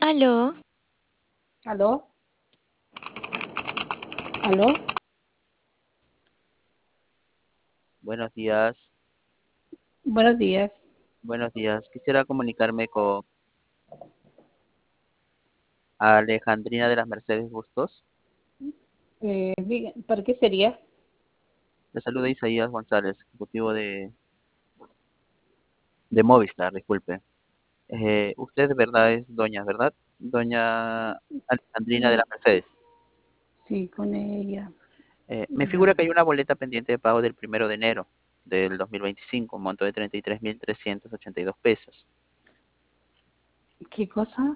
Aló, ¿Aló? ¿Aló? Buenos días, Buenos días. buenos días. Quisiera comunicarme con Alejandrina de las Mercedes Bustos. ¿Para qué sería? Le saluda Isaías González, ejecutivo de Movistar, disculpe. Usted de verdad es doña, ¿verdad? Doña Alejandrina de Mm, las Mercedes. Sí, con ella. Me figura que hay una boleta pendiente de pago del 1 de enero del 2025, un monto de 33.382 pesos. ¿Qué cosa?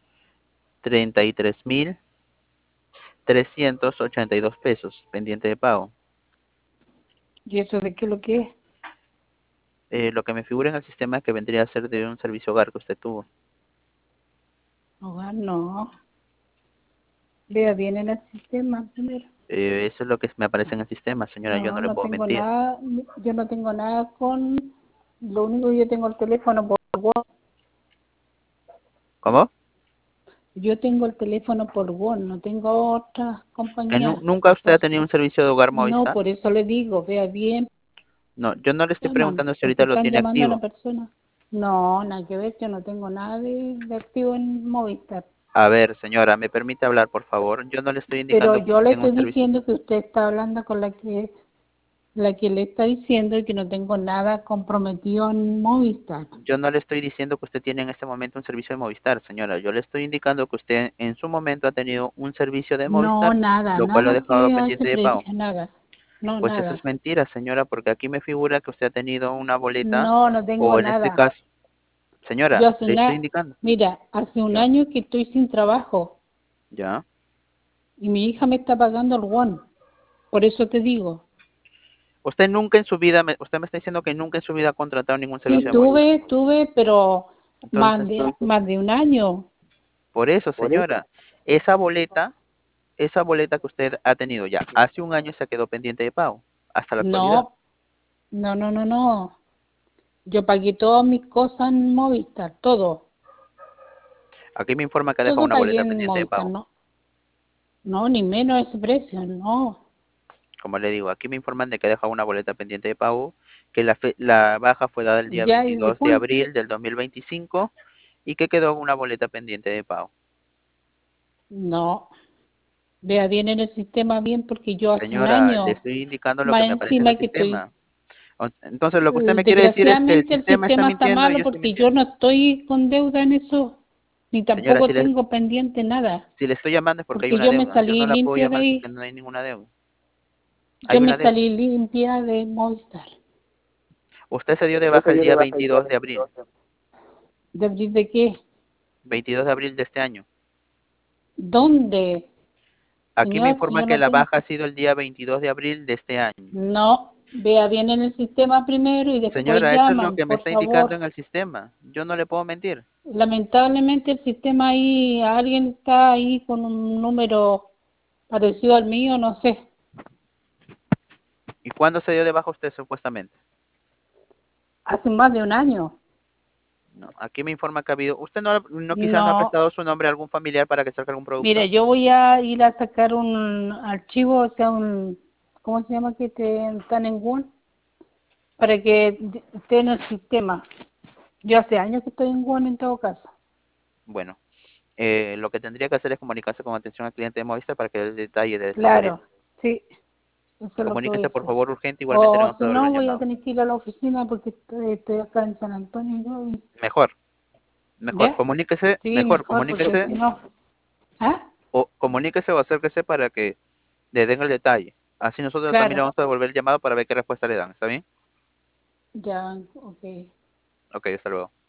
33.382 pesos pendiente de pago. ¿Y eso de qué lo que es? Lo que me figura en el sistema es que vendría a ser de un servicio hogar que usted tuvo. Hogar, no. Vea bien en el sistema primero. Eso es lo que me aparece en el sistema, señora, yo No, no le no puedo tengo mentir. nada. Yo no tengo nada con. Lo único que yo tengo el teléfono por WhatsApp. ¿Cómo? Yo tengo el teléfono por WhatsApp, no tengo otra Que compañía. nunca usted ha tenido un servicio de hogar No, Movistar. por eso le digo, vea bien. No, yo no le estoy Llaman, preguntando si porque ahorita lo están tiene llamando a una activo. persona. No, nada que ver, yo no tengo nada de activo en Movistar. A ver, señora, ¿me permite hablar, por favor? Yo no le estoy Pero indicando que yo usted le tenga un estoy servicio. diciendo que usted está hablando con la que le está diciendo que no tengo nada comprometido en Movistar. Yo no le estoy diciendo que usted tiene en este momento un servicio de Movistar, señora. Yo le estoy indicando que usted en su momento ha tenido un servicio de No, Movistar, nada, lo cual lo ha nada dejado que a ese pendiente de pago. precio, nada. No, Pues eso nada. es mentira, señora, porque aquí me figura que usted ha tenido una boleta, No, no tengo o en este nada. caso, señora, Yo hace le estoy indicando. mira, hace un Ya, año que estoy sin trabajo ya. y mi hija me está pagando el WON. Por eso te digo. Usted nunca en su vida, usted me está diciendo que nunca en su vida ha contratado ningún Sí, servicio de Movistar. tuve, pero más Entonces, de un año. por eso, señora, esa boleta, esa boleta que usted ha tenido ya hace un año se quedó pendiente de pago, hasta la actualidad. No, no. Yo pagué todas mis cosas en Movistar, todo. Aquí me informa que ha dejado Todo una pagué boleta en pendiente de Movistar, pago. no. No, ni menos ese precio, no. Como le digo, aquí me informan de que ha dejado una boleta pendiente de pago, que la baja fue dada el día Ya, ¿y de 22 de cuánto? abril del 2025 y que quedó una boleta pendiente de pago. No. Vea bien en el sistema bien porque yo hace un Señora, le año, estoy indicando lo más que me aparece en el encima que estoy. sistema. Entonces, lo que usted me quiere decir es que el Desgraciadamente el sistema está sistema está mintiendo y malo yo estoy porque yo mintiendo. no estoy con deuda en eso, ni Señora, tampoco tengo pendiente nada, si le estoy llamando es porque hay porque una yo me deuda. Yo salí no la puedo limpia de llamar porque ahí. no hay ninguna deuda. Yo Hay me una deuda. salí limpia de Movistar. Usted se dio de baja el día 22 de abril. ¿De abril de qué? 22 de abril de este año. ¿Dónde? Aquí me Señor, si informa yo que no la tengo. baja ha sido el día 22 de abril de este año. No, vea bien en el sistema primero y después Señora, eso es lo llaman, que me por está indicando favor. en el sistema. Yo no le puedo mentir. Lamentablemente el sistema ahí, alguien está ahí con un número parecido al mío, no sé. ¿Y cuándo se dio de baja usted supuestamente? Hace más de un año. No, aquí me informa que ha habido. ¿Usted no quizás no ha No, prestado su nombre a algún familiar para que saque algún producto? mire, yo voy a ir a sacar un archivo, o sea, ¿cómo se llama que están en Word? Para que esté en el sistema. Yo hace años que estoy en Word en todo caso. Bueno, lo que tendría que hacer es comunicarse con atención al cliente de Movistar para que dé el detalle de esa boleta. Claro, sí, eso es lo que voy a Comuníquese por hacer. favor urgente, igualmente le O vamos a si devolver no, el voy a llamado. tener que ir a la oficina porque estoy acá en San Antonio. Mejor, mejor, ¿Ya? comuníquese, Sí, mejor, mejor porque comuníquese si no. ¿Ah? o comuníquese o acérquese para que le den el detalle. Así nosotros también le Claro, vamos a devolver el llamado para ver qué respuesta le dan. ¿Está bien? ya, ok. Ok, hasta luego.